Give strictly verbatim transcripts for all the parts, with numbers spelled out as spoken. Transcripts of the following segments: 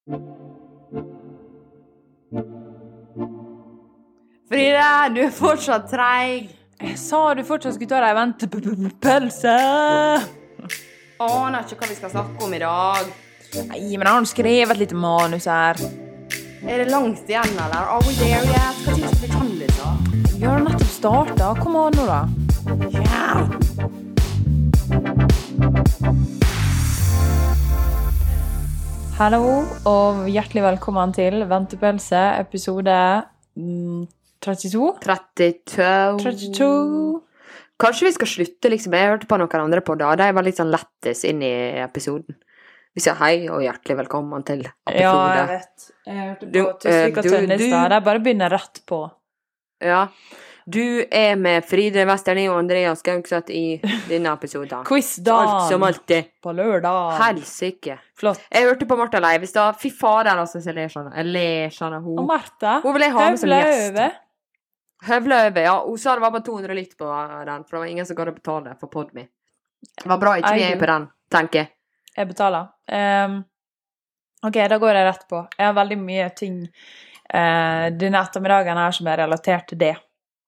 Frida, du er fortsatt treig. Jeg sa du fortsatt skulle ta deg ventepølse. Aner ikke hva vi skal snakke om i dag. Nei, men jeg har skrevet litt manus her. Er det langt igjen, eller? Are we there yet? Hva tid skal vi kjenne så? Vi har nettopp startet. Kom an nå da. Ja. Hallo, og hjertelig velkommen til Ventepølse, episode mm, trettito. trettito. trettito. Kanskje vi skal slutte, liksom. Jeg hørte på noen andre på da. De var litt sånn lettes inn i episoden. Vi sier hei og hjertelig velkommen til episode. Ja, jeg vet. Jeg hørte på Tusvik og Tønnestad. De bare begynner rett på. Ja. Du er med Fride Vesterni og Andreas Gaukset i denne episoden. Quizdag. Alt som alltid. På lørdag. Helsike. Flott. Jeg hørte på Martha Leivestad. Fy fader, altså, jeg ler sånn. Jeg ler sånn av hun. Og Martha. Hun vil jeg ha med som Høvla gjest. over. Høvla over, ja. Hun sa det var bare to hundre litt på den, for det var ingen som gadd å betale for Podme. Det var bra ikke vi er på den, tenker jeg. Jeg betaler. Um, ok, da går jeg rett på. Jeg har veldig mye ting uh, denne ettermiddagen her som er relatert til det.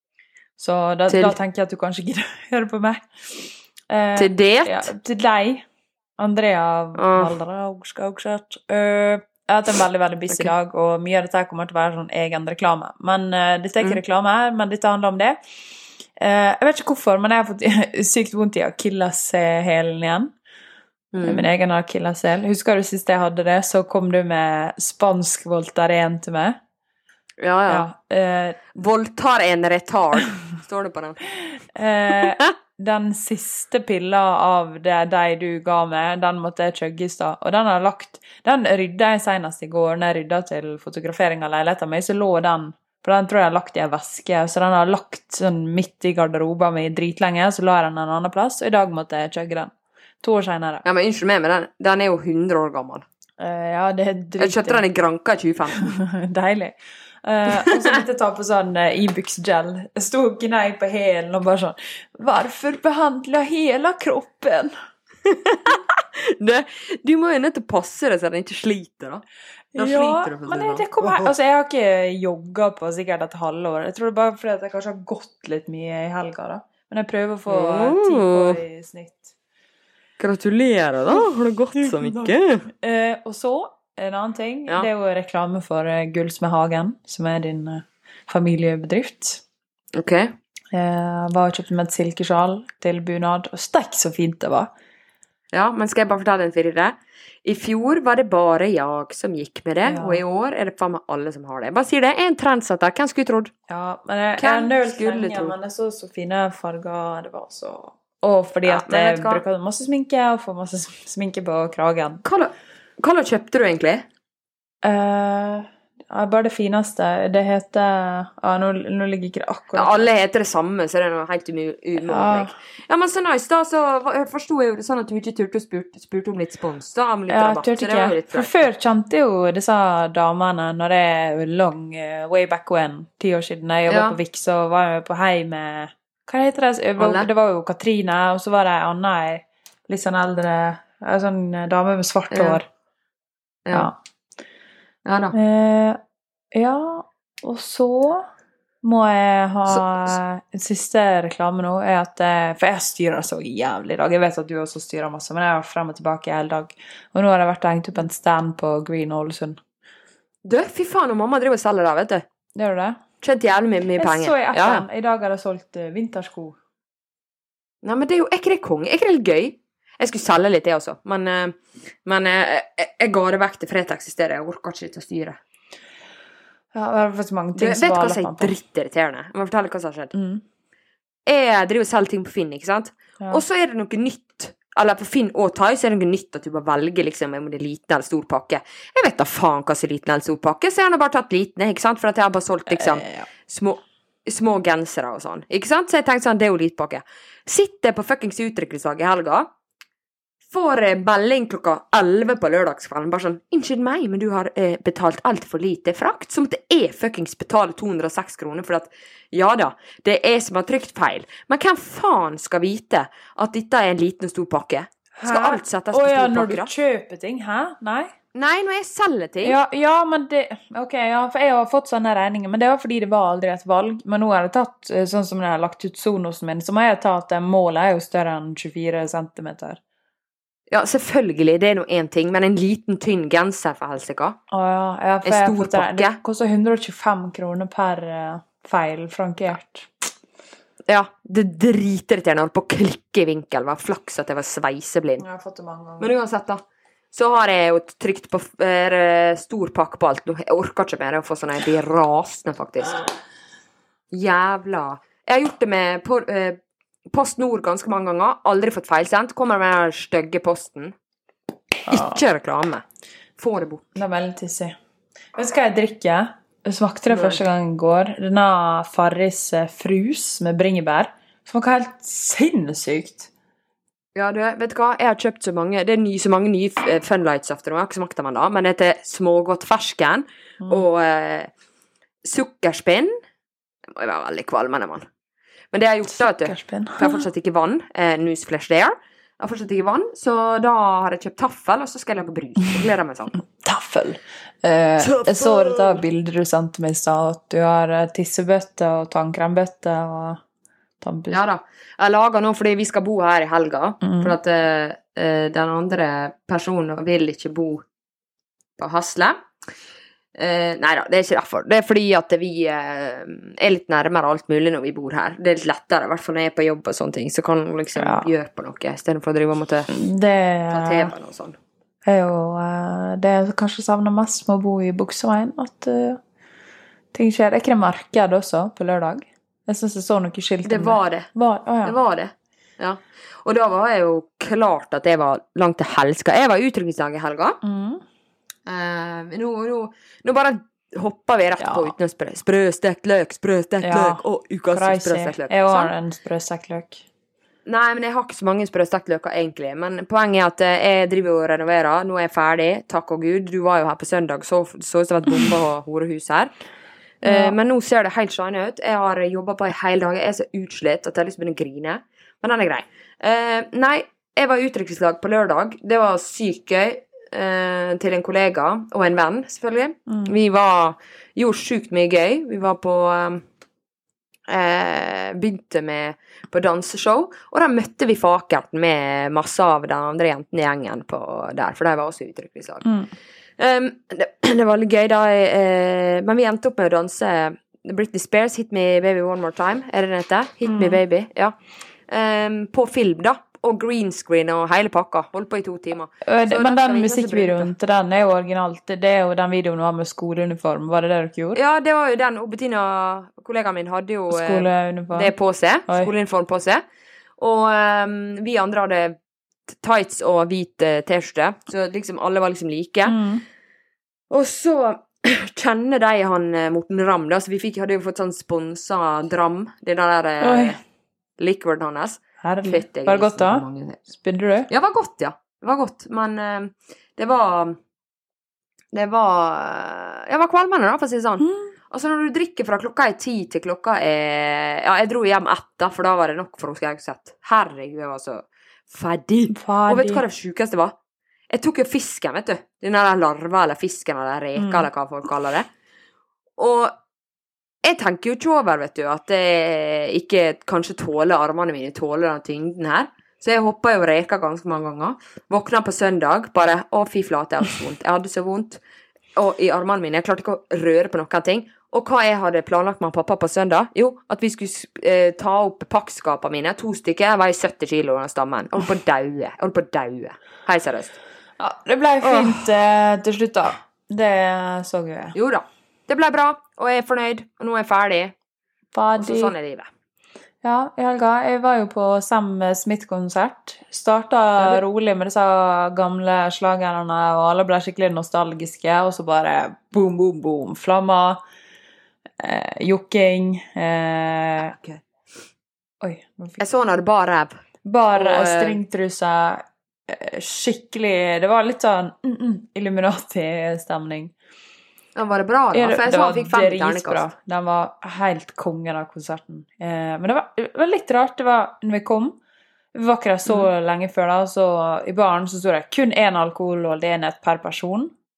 Så da, til... da tenker jeg at du kanskje gidder å høre på meg. Uh, til det? Ja, til deg. Andrea uh. Valdraug-Skaugset. Uh, jeg har hatt en veldig, veldig busy okay. dag, og mye av dette kommer til å være sånn egen reklame. Men uh, dette er ikke mm. reklame her, men dette handler om det. Uh, jeg vet ikke hvorfor, men jeg har fått sykt vondt i akilleshælen igjen. Mm. Min egen akilleshæl. Husker du sist jeg hadde det, så kom du med spansk Voltaren til meg. Ja, ja. ja. Uh, Voltaren retard, står det på den. uh, den siste pilla av det deg du ga meg, den måtte jeg chugges da. Og den har lagt, den rydda jeg senest i går, når jeg rydda til fotografering av leiligheten min, så lå den, for den tror jeg har lagt i en veske, så den har lagt sånn midt i garderoben min dritlenge, så la jeg den en annen plass, og i dag måtte jeg chugge den. To år senere. Ja, men unnskyld meg, men den, den er jo hundre år gammel. Uh, ja, det er drit. Jeg kjøpte den i Granka i tjue femten. Deilig. Uh, og så måtte jeg ta på sånn uh, Ibux-gel. Jeg stod og gnei på hælen og bare sånn, hvorfor behandle hele kroppen? det, du må jo nødt til å passe det så den ikke sliter da. Den ja, sliter det, men det, det kommer her. Altså, jeg har ikke jogget på sikkert et halvår. Jeg tror det er bare fordi at jeg kanskje har gått litt mye i helga da. Men jeg prøver å få oh. ti år i snitt. Gratulerer da, har det gått så mye? Uh, og så, en annen ting, ja. Det er jo reklame for uh, Gullsmedhagen, som er din uh, familiebedrift. Ok. Jeg uh, var og kjøpte med et silkesjal til bunad, og stekk så fint det var. Ja, men skal jeg bare fortelle en fyrir det? I fjor var det bare jeg som gikk med det, ja. Og i år er det faen meg alle som har det. Bare sier det, en trendsetter, hvem skulle trodd? Ja, men jeg, jeg nølt lenge, men det så så fine farger, det var så... Og fordi ja, at jeg bruker masse sminke, og får masse sminke på kragen. Hva, hva kjøpte du egentlig? Uh, ja, bare det fineste. Det heter... Ja, nå, nå ligger ikke det akkurat... Ja, alle heter det samme, så det er noe helt umulig. Ja. ja, men så nice da, så forstod jeg jo det sånn at du ikke turte å spurte, spurte om litt spons. Da om litt ja, rabatt, turte ikke. Litt For før kjente jo disse damene, når det er long uh, way back when, ti år siden jeg jobbet ja. På Vik, så var jeg på hei med... Hva heter det? Det var jo Katrine, og så var det Anna, litt sånn eldre, en sånn dame med svart hår. Ja. Ja, ja da. Eh, ja, og så må jeg ha så, så. En siste reklame nå, er at, for jeg styrer så jævlig i dag. Jeg vet at du også styrer masse, men jeg har vært frem og tilbake i hele dag. Og nå har jeg vært hengt opp en stand på Green Ålesund. Du, fy faen, og mamma driver og selger det, vet du. Det gjør du det? Kjent jævlig mye, mye penger. Jeg så i appen, ja. I dag har jeg solgt uh, vintersko. Nei, men det er jo, er ikke det kong? Er ikke det litt gøy? Jeg skulle selge litt det også, men, uh, men uh, jeg, jeg ga det vekk til Fred eksisterer, jeg orker ikke litt å styre. Ja, det er faktisk mange ting du, som vet hva som er drittirriterende? Jeg må fortelle hva som har skjedd. Mm. Jeg driver og selger ting på Finn, ikke sant? Ja. Og så er det noe nytt. Eller på Finn og Thai så er det noe nytt at du bare velger liksom om det er liten eller stor pakke. Jeg vet da faen hva som er liten eller stor pakke, så jeg har bare tatt liten, ikke sant? For at jeg har bare solgt liksom små, små gensere og sånn, ikke sant? Så jeg tenkte sånn, det er jo liten pakke. Sitter på fuckings utdrikningsdag i helga, får melding klokka elleve på lørdagskvelden, bare sånn, unnskyld meg, men du har eh, betalt alt for lite frakt, som det er fuckings betale to hundre og seks kroner, for at, ja da, det er som har trykt feil. Men hvem faen skal vite at dette er en liten og stor pakke? Skal hæ? Alt settes på oh, stor ja, pakke, når du kjøper ting, hæ? Nei? Nei, når jeg selger ting. Ja, ja, men det... Ok, ja, for jeg har fått sånne regninger, men det var fordi det var aldri et valg. Men nå har jeg tatt, sånn som jeg har lagt ut Sonosen min, så må jeg ta at målet er jo større enn tjuefire centimeter. Ja, selvfølgelig, det er noe en ting, men en liten tynn genser for helsika. Å ja, ja, for En jeg har stor fått det. pakke. Det koster hundre og tjuefem kroner per uh, feil, frankert. Ja, det driter det til når jeg holdt på å klikke i vinkel. Det var flaks at jeg var sveiseblind. Jeg har fått det mange ganger. Men uansett da, så har jeg jo trykt på uh, stor pakke på alt. Jeg orker ikke mer å få sånn, jeg blir rasende faktisk. Jævla. Jeg har gjort det med på, uh, Post Nord ganske mange ganger, aldri fått feilsendt. Kommer med den stygge posten. Ikke reklame. Få det bort. Det er veldig tissig. Vet du hva jeg drikker? Jeg smakte det første gang i går. Denne Farris frus med bringebær. Smaker helt sinnssykt. Ja, du, vet du hva? Jeg har kjøpt så mange, det er ny, så mange nye Funlights-after, jeg har ikke smakt dem enda, men det heter smågodt fersken, mm. og eh, sukkerspinn. Det må jo være veldig kvalmende, mann. Men det har jeg gjort da, vet du. For jeg har fortsatt ikke vann. Eh, newsflash there. Jeg har fortsatt ikke vann, så da har jeg kjøpt taffel, og så skal jeg lage brus. Jeg gleder meg sånn. Taffel. Eh, jeg så dette bildet du sendte meg i stad, at du har tissebøtte og tannkrembøtte og tannpuss. Ja da. Jeg lager nå fordi vi skal bo her i helga, mm. for at uh, den andre personen vil ikke bo på Hasle. Uh, nei da, det er ikke derfor. Det er fordi at vi uh, er litt nærmere alt mulig når vi bor her. Det er litt lettere, i hvert fall når jeg er på jobb og sånne ting, så kan man liksom ja. gjøre på noe, i stedet for å drive og måtte det, ta TV-en og sånn. Er jo, uh, det jeg kanskje savner mest med å bo i Bukseveien, at uh, ting skjer. Er ikke det marked også på lørdag? Jeg synes jeg så noe skilt. Det var det. Var, oh ja. Det var det, ja. Og da var jeg jo klart at jeg var langt til helska. Jeg var i utrykningsdag i helga. Mm. Uh, nå, nå, nå bare hopper vi rett ja. på uten å sprø. Sprøstekt løk, sprøstekt ja. løk, og ukas sprøstekt løk. Jeg har en sprøstekt løk. Nei, men jeg har ikke så mange sprøstekt løker egentlig. Men poenget er at jeg driver og renoverer. Nå er jeg ferdig, takk og Gud. Du var jo her på søndag, så så ut som et bombe og horehus her. Ja. Uh, men nå ser det helt shiny ut. Jeg har jobbet på en hel dag. Jeg er så utslitt at jeg har lyst til å begynne å grine. Men den er grei. Uh, nei, jeg var i utrykningslag på lørdag. Det var sykt gøy. Uh, til en kollega og en venn, selvfølgelig. Mm. Vi var gjorde sykt mye gøy. Vi var på um, uh, begynte med på danseshow, og da møtte vi fakert med masse av de andre jentene i gjengen på der, for de var også i utrykningslag. Mm. Um, det, det var veldig gøy da, uh, men vi endte opp med å danse Britney Spears, Hit Me Baby One More Time, er det den heter? Hit mm. Me Baby, ja. Um, på film da, og green screen og hele pakka. Holdt på i to timer. Så men den musikkvideoen til den er jo originalt. Det er jo den videoen var med skoleuniform. Var det det dere gjorde? Ja, det var jo den. Og Bettina, kollegaen min, hadde jo skoleuniform. Det på seg. Oi. Skoleuniform på seg. Og um, vi andre hadde tights og hvit uh, t-skjorte. Så liksom alle var liksom like. Mm. Og så kjenner de han Morten Ramm, da. Så vi fikk, hadde jo fått sånn sponset Dram. Det der uh, liquiden hans. Herlig. Var det godt da? Spydde du? Ja, det var godt, ja. Det var godt, men uh, det var det var jeg var kvalmende da, for å si det sånn. Mm. Altså når du drikker fra klokka er ti til klokka er ja, jeg dro hjem etter, for da var det nok for Oscar Haugseth. Herregud, jeg var så ferdig. ferdig. Og vet du hva det sykeste var? Jeg tok jo fisken, vet du. Den der larva eller fisken eller reka, mm. eller hva folk kaller det. Og jeg tenker jo ikke over, vet du, at jeg ikke kanskje tåler armene mine, tåler den tyngden her. Så jeg hoppet jo reka ganske mange ganger. Våknet på søndag, bare, å fy flate, jeg hadde så vondt. Jeg hadde så vondt og i armene mine. Jeg klarte ikke å røre på noen ting. Og hva jeg hadde planlagt med pappa på søndag? Jo, at vi skulle eh, ta opp pakkskapene mine, to stykker, jeg var i sytti kilo av stammen. Jeg holdt på å daue. Jeg holdt på å daue. Hei, seriøst. Ja, det ble fint eh, til slutt da. Det så gøy. Jo da. Det ble bra, og jeg er fornøyd, og nå er jeg ferdig. Ferdig. Og så sånn er livet. Ja, i helga, jeg var jo på Sam Smith-konsert. Startet rolig med disse gamle slagerne, og alle ble skikkelig nostalgiske, og så bare boom, boom, boom, flammer, eh, jokking, eh, okay. Oi. Jeg så når det bare ræv. Bare og, stringtrusa, eh, skikkelig, det var litt sånn mm, mm, Illuminati-stemning. Ja, var det bra da? For jeg så han fikk fem dritbra. Den var helt kongen av konserten. Eh, men det var, det var litt rart. Det var når vi kom. Vi var ikke der så mm. lenge før da. Så i baren så stod det kun en alkoholholdig enhet per person.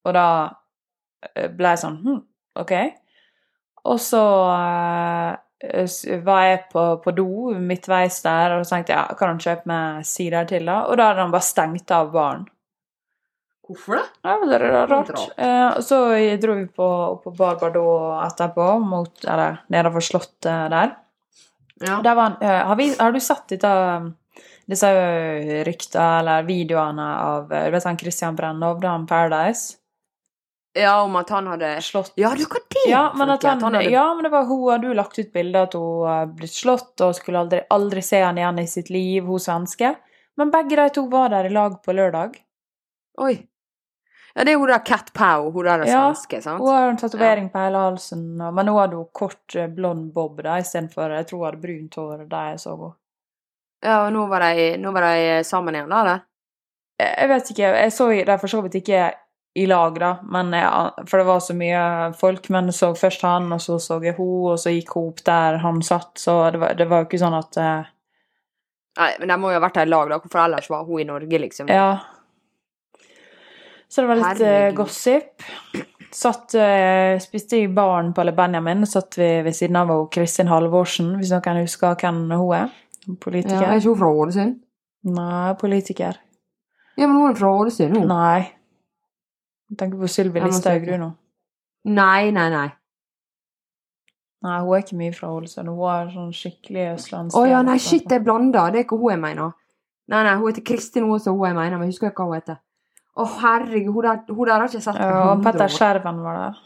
og da ble jeg sånn, hm, ok. Og så uh, var jeg på, på do midtveis der, og tenkte, ja, kan han kjøpe meg sider til da? Og da hadde han bare stengt av baren. Hvorfor det? Ja, det er rart. Uh, og så dro vi på, på Barbado etterpå, mot, eller nedenfor slottet der. Ja. Der var, uh, har, vi, har du sett dette, disse rykter eller videoene av, du vet han Christian Brennov, da han Paradise? Ja, om at han hadde slått. Ja, du kan det. Ja, men, at han, at han hadde... ja, men det var hun hadde jo lagt ut bilder at hun hadde blitt slått, og skulle aldri, aldri se han igjen i sitt liv, hun svenske. Men begge de to var der i lag på lørdag. Oi. Ja, det er hun der Cat Pow, hun der ja, svenske, sant? Hun har en tatovering ja. På hele halsen, men nå hadde hun kort blond bob da, i stedet for, jeg tror hun hadde brunt hår da jeg så henne. Ja, og nå var de, nå var de sammen igjen da, eller? Jeg vet ikke, jeg så de for så vidt ikke i lag da, men jeg, for det var så mye folk, men så først han, og så så jeg hun, og så gikk hun opp der han satt, så det var, det var jo ikke sånn at... Uh... Nei, men de må jo ha vært der i lag da, hvorfor ellers var hun i Norge, liksom? Ja. Så det var litt uh, gossip. Satt, uh, spiste i baren på Le Benjamin, og satt vi ved siden av Kristin Halvorsen, hvis noen husker hvem hun er. Politiker. Ja, er ikke hun fra Ålesund? Nei, politiker. Ja, men hun er fra Ålesund, hun. Nei. Jeg tenker på Sylvi Listhaug du nå. Nei, nei, nei. Nei, hun er ikke mye fra Ålesund. Hun er sånn skikkelig østlandsk. Åja, nei, shit, det er blanda. Det er ikke hun jeg mener. Nei, nei, hun heter Kristin også, hun jeg mener, men jeg husker ikke hva hun heter. Å, herregud, hun der, hun der har ikke sett på ja, og Petter Skjerven var der.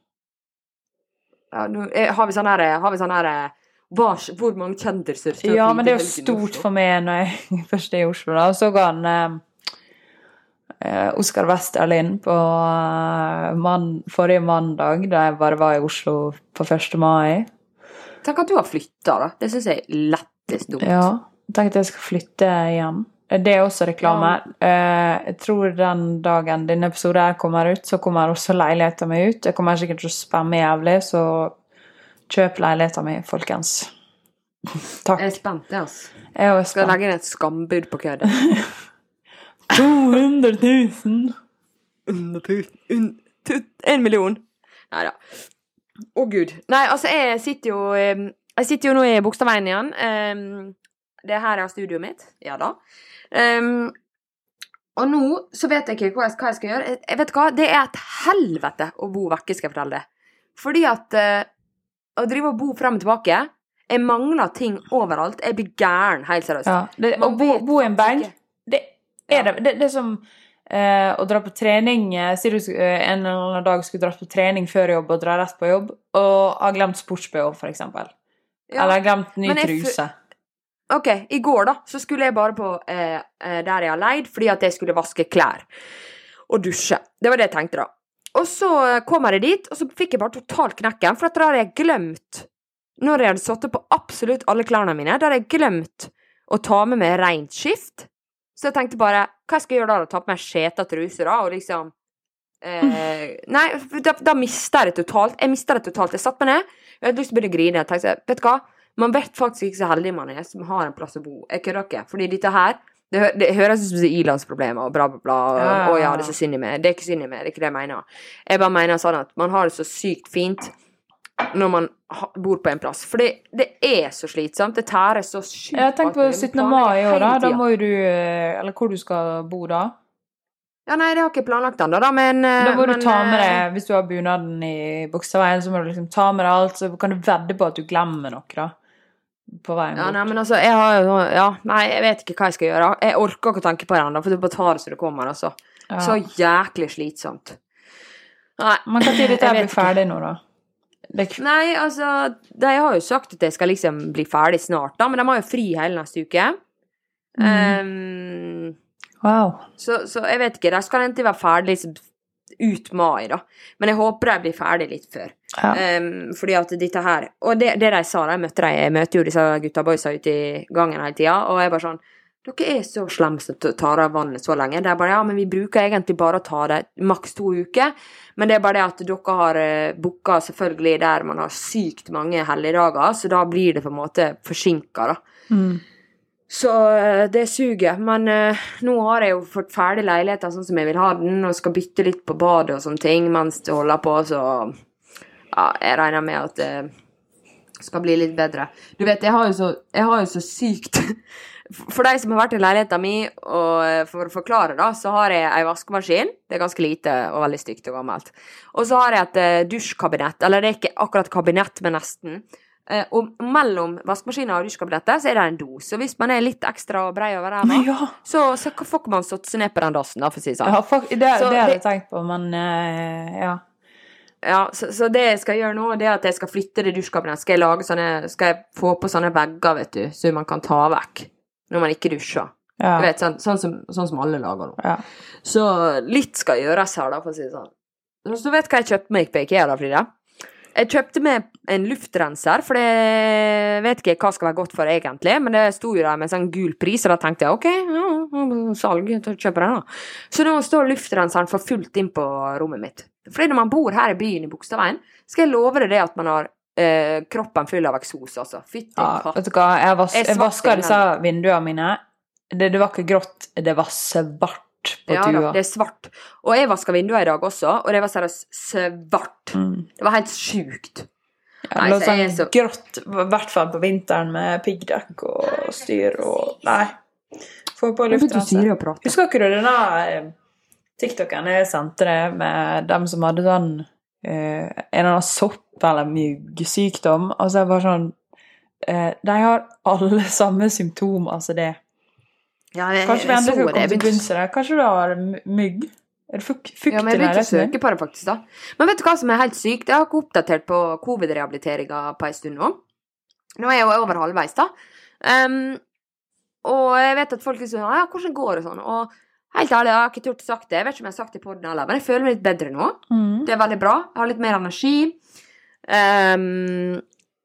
Ja, nå, har vi sånn her, har vi sånn her, var, hvor mange kjendiser? Ja, men det er jo stort for meg når jeg først er i Oslo da, og så ga han... Eh, Oskar Westerlin på man, forrige mandag da jeg bare var i Oslo på første mai. Tenk at du har flyttet da. Det synes jeg er lettest dumt. Ja, tenk at jeg skal flytte igjen. Det er også reklame. Ja. Jeg tror den dagen denne episoden her kommer ut, så kommer også leiligheten min ut. Jeg kommer sikkert til å spamme jævlig, så kjøp leiligheten min, folkens. Takk. Jeg er spent, det altså. Jeg er spent. Skal jeg legge inn et skambud på kødet? to hundre tusen En million Neida Å Gud Nei, altså jeg sitter jo Jeg sitter jo nå i Bogstadveien igjen Det her er studioet mitt Ja da um, Og nå så vet jeg ikke hva jeg, hva jeg skal gjøre Jeg vet hva, det er et helvete Å bo vekke, skal jeg fortelle det Fordi at uh, Å drive og bo frem og tilbake Jeg mangler ting overalt Jeg blir gæren, helt seriøst ja, det, Å bo, bo i en bank Det Er det, det, det er som eh, å dra på trening, sier du eh, en eller annen dag skulle dra på trening før jobb og dra rett på jobb, og har glemt sportsbh for eksempel. Ja, eller har glemt ny truse. Ok, i går da, så skulle jeg bare på eh, der jeg har leid, fordi at jeg skulle vaske klær og dusje. Det var det jeg tenkte da. Og så kom jeg dit, og så fikk jeg bare totalt knekken, for at da hadde jeg glemt, når jeg hadde satt på absolutt alle klærne mine, da hadde jeg glemt å ta med meg rent skift. Så jeg tenkte bare, hva skal jeg gjøre da? Ta på meg skjeta truser da, og liksom... Eh, nei, da, da mistet jeg det totalt. Jeg mistet det totalt. Jeg satt meg ned, jeg hadde lyst til å begynne å grine. Jeg tenkte, vet du hva? Man vet faktisk ikke så heldig man er, som har en plass å bo. Jeg kødder ikke, fordi dette her, det, det høres ut som ilandsproblemer, og bla bla bla, og, ja. og ja, det er så synd i meg. Det er ikke synd i meg, det er ikke det jeg mener. Jeg bare mener sånn at man har det så sykt fint, når man bor på en plass. For det, det er så slitsomt. Det tærer så sykt. Jeg tenker på syttende mai i år da. Da må jo du, eller hvor du skal bo da? Ja, nei, det har ikke planlagt enda da, men... Da må men, du ta med deg, hvis du har bunaden i Bogstadveien, så må du liksom ta med deg alt, så kan du vedde på at du glemmer noe da. På veien bort. Ja, nei, men altså, jeg har jo... Ja, nei, jeg vet ikke hva jeg skal gjøre. Jeg orker ikke å tenke på det enda, for det bare tar det så det kommer, altså. Ja. Så jæklig slitsomt. Nei, man kan til dette bli ferdig nå da. Nei, altså, de har jo sagt at jeg skal liksom bli ferdig snart da, men de har jo fri hele neste uke. Mm. Um, wow. Så, så jeg vet ikke, de skal egentlig være ferdig liksom ut mai da, men jeg håper de blir ferdig litt før. Ja. Um, fordi at dette her, og det, det de sa, de møtte, de, jeg møtte jo disse gutta boysa ute i gangen hele tiden, og jeg bare sånn, dere er så slemste til å ta av vannet så lenge. Det er bare, ja, men vi bruker egentlig bare å ta det maks to uker. Men det er bare det at dere har uh, booket selvfølgelig der man har sykt mange helligdager, så da blir det på en måte forsinket da. Mm. Så det suger, men uh, nå har jeg jo fått ferdig leiligheten sånn som jeg vil ha den, og skal bytte litt på badet og sånne ting mens det holder på, så ja, jeg regner med at det skal bli litt bedre. Du vet, jeg har jo så, jeg har jo så sykt, for de som har vært i leiligheten min, og for å forklare da, så har jeg en vaskemaskin, det er ganske lite og veldig stygt og gammelt, og så har jeg et uh, dusjkabinett, eller det er ikke akkurat kabinett, men nesten. Uh, og mellom vaskemaskinen og dusjkabinettet så er det en do, så hvis man er litt ekstra brei over her, Ja. så, så får ikke man stått seg ned på den dassen da, for å si sånn. Ja, fuck, det, Så det har det- jeg tenkt på, men eh, ja. Ja, så, så det jeg skal gjøre nå, det er at jeg skal flytte det dusjkabinettet, skal jeg lage sånne, skal jeg få på sånne vegger, vet du, så man kan ta vekk når man ikke dusjer. Ja. Du vet, sånn, sånn, som, sånn som alle lager nå. Ja. Så litt skal gjøres her da, for å si det sånn. Så du vet hva jeg kjøpte meg på IKEA da, Frida? Jeg kjøpte med en luftrenser, for jeg vet ikke hva skal være godt for egentlig, men det stod jo der med en sånn gul pris, og da tenkte jeg, ok, ja, salg, så kjøper jeg den da. Så nå står luftrenseren for fullt inn på rommet mitt. Fordi når man bor her i byen i Bogstadveien, skal jeg love deg det at man har eh, kroppen full av eksos, altså. Fytti Ja, katt. vet du hva, jeg, vas Jeg jeg svarte vasker inn disse vinduene mine. Det, det var ikke grått, det var svart på Ja tua. da, det er svart. Og jeg vasket vinduet i dag også, og det var seriøst svart. Mm. Det var helt sjukt. Ja, Nei, det var så jeg sånn er så- grått, i hvert fall på vinteren med piggdekk og styr og... Nei, få på luftrenser. og prate. Husker ikke du denne eh, TikToken jeg sendte det med dem som hadde sånn eh, en eller annen sopp eller myggsykdom, og så er det bare sånn eh, de har alle samme symptom, altså det. Ja, jeg, Kanskje vi jeg endelig så skal det. komme Jeg til begynte- bunns i det. Kanskje du har my- mygg? Er det fuk fukt Ja, men jeg i begynte å leiligheten din? søke på det faktisk da. Men vet du hva som er helt sykt? Jeg har ikke oppdatert på covid-rehabiliteringen på en stund nå. Nå er jeg jo over halvveis da. Um, og jeg vet at folk liksom, ja, hvordan går det sånn? Og helt ærlig, jeg har ikke turt å sagt det. Jeg vet ikke om jeg har sagt det i podden heller, men jeg føler meg litt bedre nå. Mm. Det er veldig bra. Jeg har litt mer energi. Um,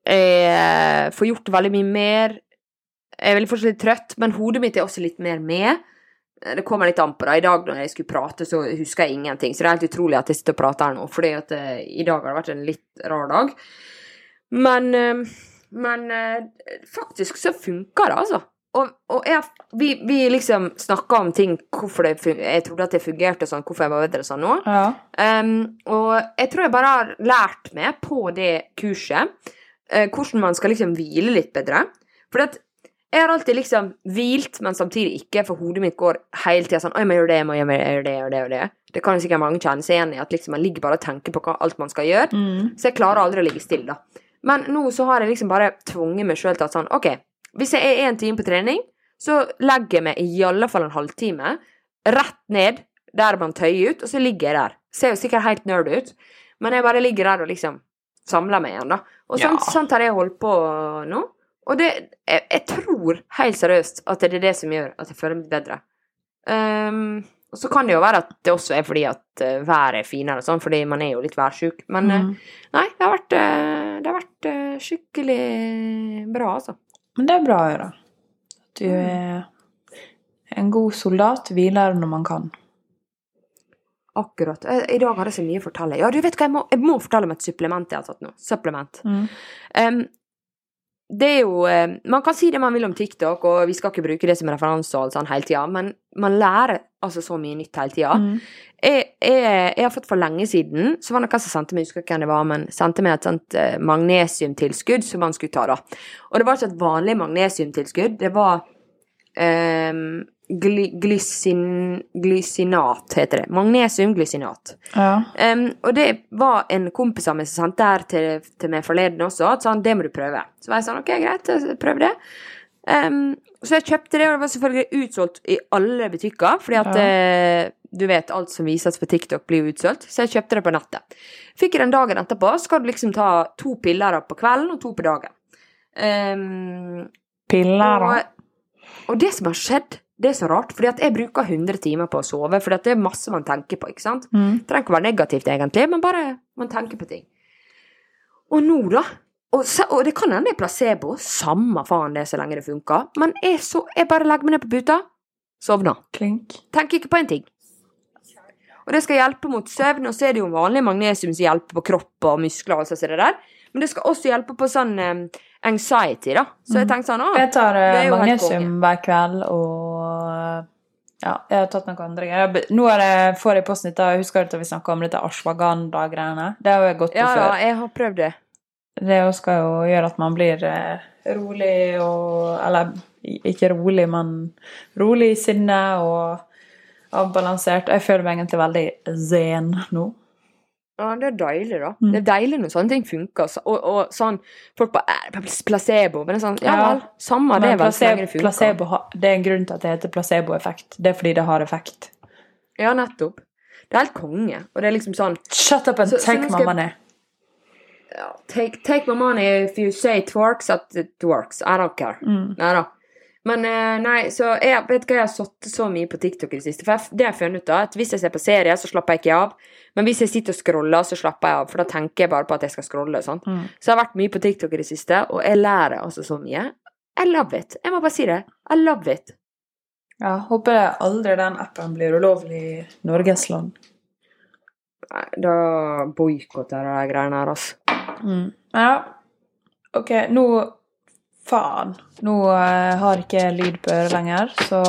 jeg får gjort veldig mye mer. Jeg er veldig fortsatt litt trøtt, men hodet mitt er også litt mer med. Det kommer litt an på det. I dag når jeg skulle prate, så husker jeg ingenting. Så det er helt utrolig at jeg sitter og prater her nå, fordi at uh, i dag har det vært en litt rar dag. Men, uh, men uh, faktisk så funker det, altså. Og, og jeg, vi, vi liksom snakket om ting, hvorfor det fun- jeg trodde at det fungerte sånn, hvorfor jeg var bedre sånn nå. Ja. Um, og jeg tror jeg bare har lært meg på det kurset, uh, hvordan man skal liksom hvile litt bedre. For at jeg har alltid liksom hvilt, men samtidig ikke, for hodet mitt går hele tiden sånn, «Oi, jeg må gjøre det, jeg må gjøre det, jeg må gjøre det, og det, og det». Det kan jo sikkert mange kjenne seg igjen i, at liksom man ligger bare og tenker på hva, alt man skal gjøre, Mm. så jeg klarer aldri å ligge stille da. Men nå så har jeg liksom bare tvunget meg selv til at sånn, ok, hvis jeg er en time på trening, så legger jeg meg i alle fall en halvtime, rett ned, der man tøyer ut, og så ligger jeg der. Ser jo sikkert helt nerd ut, men jeg bare ligger der og liksom samler meg igjen da. Og sånn, Ja. sånt har jeg holdt på nå. Og det, jeg, jeg tror helt seriøst at det er det som gjør at jeg føler meg bedre. Um, og så kan det jo være at det også er fordi at uh, været er finere og sånn, fordi man er jo litt værsjuk. Men uh, Mm. nei, det har vært, uh, det har vært uh, skikkelig bra, altså. Men det er bra å gjøre. At du er en god soldat, hviler når man kan. Akkurat. I, I dag har jeg så mye å fortelle. Ja, du vet hva, jeg må, jeg må fortelle om et supplement jeg har tatt nå. Supplement. Mm. Um, det er jo, eh, man kan si det man vil om TikTok, og vi skal ikke bruke det som referanse og alt sånn hele tiden, men man lærer altså så mye nytt hele tiden. Mm. Jeg, jeg, jeg har fått for lenge siden, så var det noen som sendte meg, jeg husker ikke hvem det var, men sendte meg et sånt eh, magnesiumtilskudd som man skulle ta da. Og det var ikke et vanlig magnesiumtilskudd, det var eh, gly, glysin, glysinat heter det. Magnesiumglysinat. Ja. Um, og det var en kompis av meg som sendte her til, til meg forleden også, at sånn, det må du prøve. Så var jeg sånn, ok, greit, jeg prøver det. Um, så jeg kjøpte det, og det var selvfølgelig utsolgt i alle butikker, fordi at, Ja. eh, du vet, alt som vises på TikTok blir utsolgt, så jeg kjøpte det på nettet. Fikk jeg den dagen etterpå, så skal du liksom ta to piller på kvelden og to på dagen. Um, Piller, da. og, og det som har skjedd, det er så rart, fordi at jeg bruker hundre timer på å sove, fordi at det er masse man tenker på, ikke sant? Mm. Det trenger ikke være negativt egentlig, men bare man tenker på ting. Og nå da, og, så, og det kan hende jeg placebo, samme faen det så lenge det funker, men jeg, så, jeg bare legger meg ned på puta, sovner. Klink. Tenker ikke på en ting. Og det skal hjelpe mot søvn, og så er det jo vanlig magnesium som hjelper på kropp og muskler og alt sånt det der. Men det skal også hjelpe på sånn, eh, anxiety da. Så jeg tenkte sånn, jeg tar uh, magnesium hver kveld, og ja, jeg har tatt noen andre greier. Nå er det, får jeg posten litt, jeg husker at vi snakket om dette ashwagandha-greiene. Det har jeg gått på ja, før. Ja, jeg har prøvd det. Det skal jo gjøre at man blir uh, rolig, og, eller ikke rolig, men rolig i sinne og avbalansert. Jeg føler meg egentlig veldig zen nå. Ja, det er deilig da. Mm. Det er deilig når sånne ting funker. Og, og sånn, folk bare, placebo, men det er sånn, ja, vel, samme det er vel så lenge det funker. Placebo, det er en grunn til at det heter placebo-effekt. Det er fordi det har effekt. Ja, nettopp. Det er helt konge, og det er liksom sånn... Shut up and så, take my money. Ja, take, take my money if you say it works, at it works. I don't care. Mm. Nei da. Men nei, så jeg vet ikke, jeg har satt så mye på TikTok i det siste, for jeg, det har jeg funnet ut da, at hvis jeg ser på serier, så slapper jeg ikke av, men hvis jeg sitter og scroller, så slapper jeg av, for da tenker jeg bare på at jeg skal scrolle, sånn. Mm. Så jeg har vært mye på TikTok i det siste, og jeg lærer altså så mye. I love it. Jeg må bare si det. I love it. Ja, håper jeg aldri den appen blir ulovlig i Norges land. Nei, da boykotter jeg de greiene her, altså. Mm. Ja, ok, nå... Faen, nå uh, har ikke jeg lyd på øret lenger, så...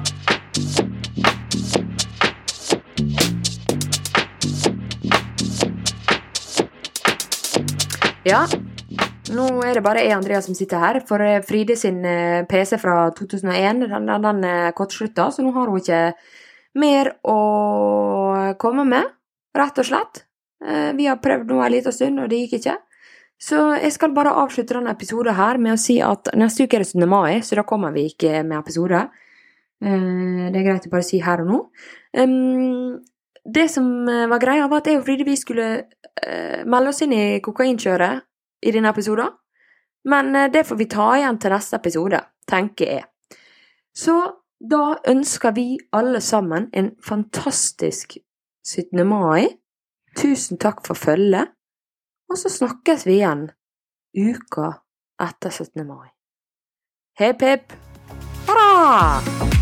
Ja, nå er det bare jeg, Andrea, som sitter her, for Fride sin uh, P C fra to tusen og en, den, den, den uh, kortslutta, så nå har hun ikke mer å komme med, rett og slett. Uh, vi har prøvd nå en liten stund, og det gikk ikke. Så jeg skal bare avslutte denne episoden her med å si at neste uke er det syttende mai, så da kommer vi ikke med episode. Det er greit å bare si her og nå. Det som var greia var at jeg og Fride vi skulle melde oss inn i kokainkjøret i denne episoden. Men det får vi ta igjen til neste episode, tenker jeg. Så da ønsker vi alle sammen en fantastisk syttende mai. Tusen takk for følget. Og så snakkes vi igjen uka etter syttende mai. Hepp, hepp! Hurra!